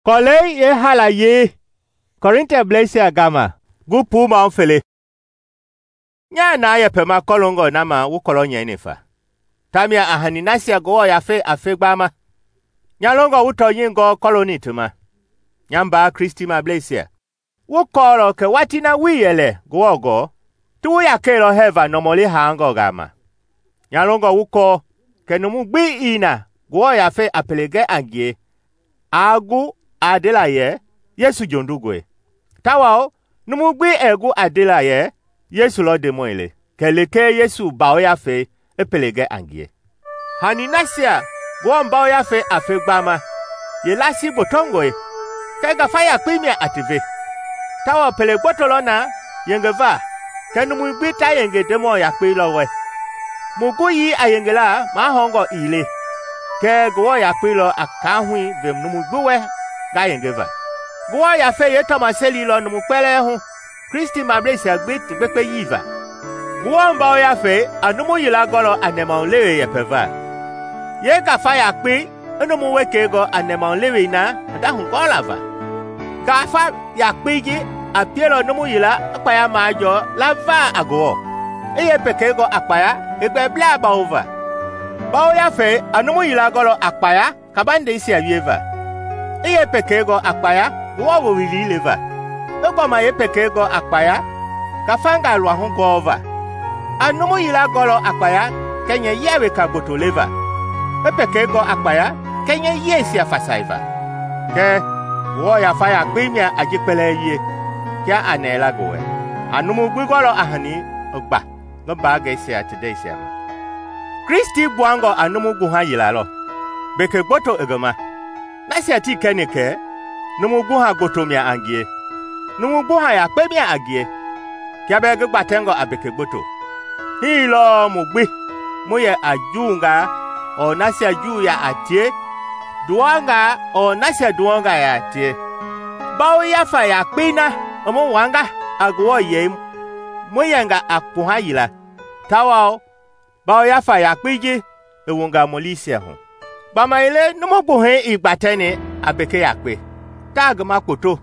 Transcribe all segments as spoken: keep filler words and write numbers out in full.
Kole ye hala ye Korinthe blesia gama gu pu ma fele. Nya na ya pema kolongo na ma wu kolonya nefa. Tamia ahani nasia go ya fe afegbama. Nya longo wuto yingo koloni tuma. Nyamba Kristi ma blesia. Wu kolo ke watina wiyele go go. Tu ya kelo heva nomoli hango gama. Nya longo wuko ke numu gbi ina go ya fe apelege angie. Agu adela ye Yesu jondugwe. Tawao numu gbi egu adela ye Yesu lo de moile. Keleke Yesu bao ya fe epelege angie. Hani nasia go mbao ya fe afegbama. Ye lasi botongoe. Kega faya kwimia ative. Tawa pele botolona yengeva. Kenumu gbi ta yenge demo ya kwe lowe. Mugu yi ayengela ma hongo ile. Ke go ya kwe lo akahui vem numu gwe ga yengeva. Go ya fe ye tomaseli lo numu kwele hu. Kristi mablesi agbit bepe yiva. Go mbao ya fe anumu yila golo anemon lewe ye peva. Ye ka faya kwe enumu weke go anemon lewe na adahun golava. Ka fa ya kwe ji apielo numu yila akpaya majo lava ago. Eye peke go akpaya egbe bla baova. Bao ya fe anumu yila golo akpaya kabande isi avieva. Eye peke go akpaya wo wili leva. Ego ma ye peke go akpaya kafanga lwa hu gova. Anumu yila golo akpaya kenye yewe ka boto leva. E peke go akpaya kenye yesi afasaiva. Ke wo ya faya kwimia ajipele ye. Kia anela goe. Anumu gwigolo ahani ogba. Ngba gesia today siama. Kristi buango anumu guha yilalo. Beke boto egoma. Nasi ati keneke. Numu guha goto mia angie. Numu guha ya kwe mia agie. Kia bege batengo abeke boto. Hilo mugbi. Muye ajunga. O nasi aju ya atie. Duanga o nasi duanga ya atie. Bao yafa ya kwina. Omo wanga agwo ye moyenga akpuha yila tawao ba ya fa ya piji ewunga molisia ho ba maile numo gbohe igbatene abeke yakpe tag makoto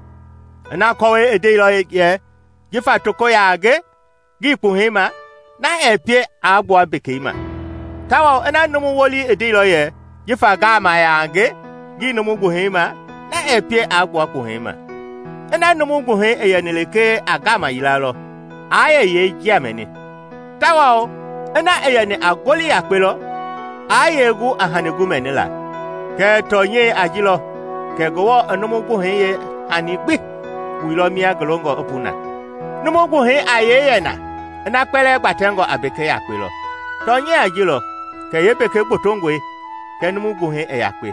na kowe ede lo ye gifa toko ya age gi puhima na epie agbo abeke ima tawao ena numo woli ede lo ye gifa ga ma ya age gi numo gbohima na epie agbo puhima. Ena numu guhe eyaneleke agama yilalo. Aye ye jameni. Tawao, ena eyane agoli akpelo. Aye gu ahanegu menila. Ke tonye ajilo. Ke gowo numu guhe ye anigbi. Wilo miya golongo opuna. Numu guhe aye yena. Ena kwele batengo abeke akpelo. Tonye ajilo. Ke ye beke botongwe. Ke numu guhe eyakpe.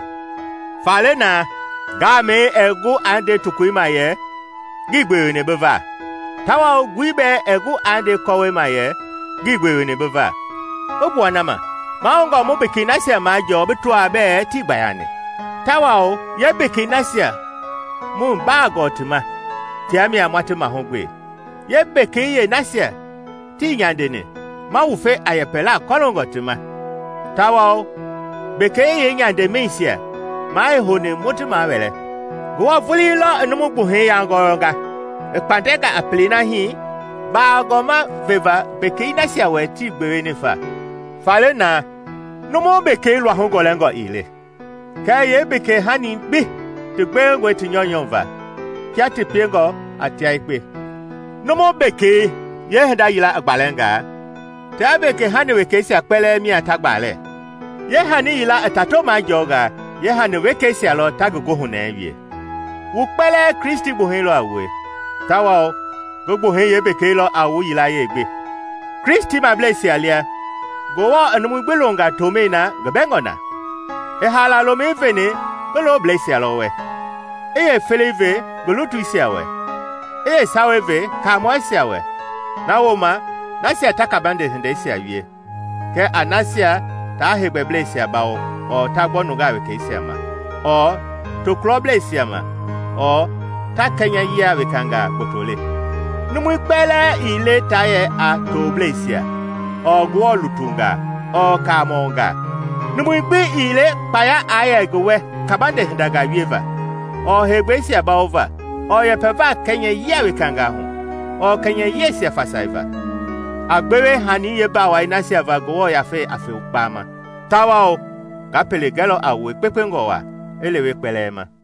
Fale na. Game egu ande tukuima ye. Gigwe ne beva. Tawa gwibe egu ande kowe ma ye. Gigwe ne beva. Obu anama. Maongo mo bekinasia majo betu abe ti bayane. Tawa o ye bekinasia. Mu bago tima. Ti ami amwate ma hongwe. Ye bekiye nasia. Ti nyandene. Ma ufe ayepela kolongo tima. Tawa o bekiye nyande meisia. Ma ehone mutima wele. Gwa vuli lo enumu buhe ya ngoronga. Ekpanteka aplina hi. Ba goma veva beke inasia weti gbewe nefa. Fale na. Numu beke lwa hongolengo ile. Kaya ye beke hani bi. Tigbe ngwe tinyonyonva. Kia tipiengo atia ikpe. Numu beke ye henda yila agbalenga. Tia beke hani weke si akpele mi atagbale. Ye hani yila atato majoga. Ye hani weke si alo tagugohu na evye. Ukpele Kristi buhelo awe. Tawao, go buhe ye bekelo awu yila yegbe. Kristi mablesi alia. Gowa anumu belonga tomena gabengona. E hala lo mevene, golo blesi alowe. Eye feleve, golutu isi awe. Eye saweve, kamo isi awe. Na woma, nasi ataka bande hende isi awie. Ke anasia, ta hebe blesi abao, o tagbono gawe ke isi ama. O, to blesi ama. O ta kenya yia wekanga botole. Numu ikpele ile taye a toblesia. O guo lutunga. O kamonga. Numu ikpi ile paya aye gowe kabande hindaga wieva. o hegbesia ba ova o ye peva kenye yewe kanga ho o kenye yesia fasaiva agbewe hani ye ba wa inasia va go ya fe afe upama tawa o kapele galo awe pepengo wa elewe pelema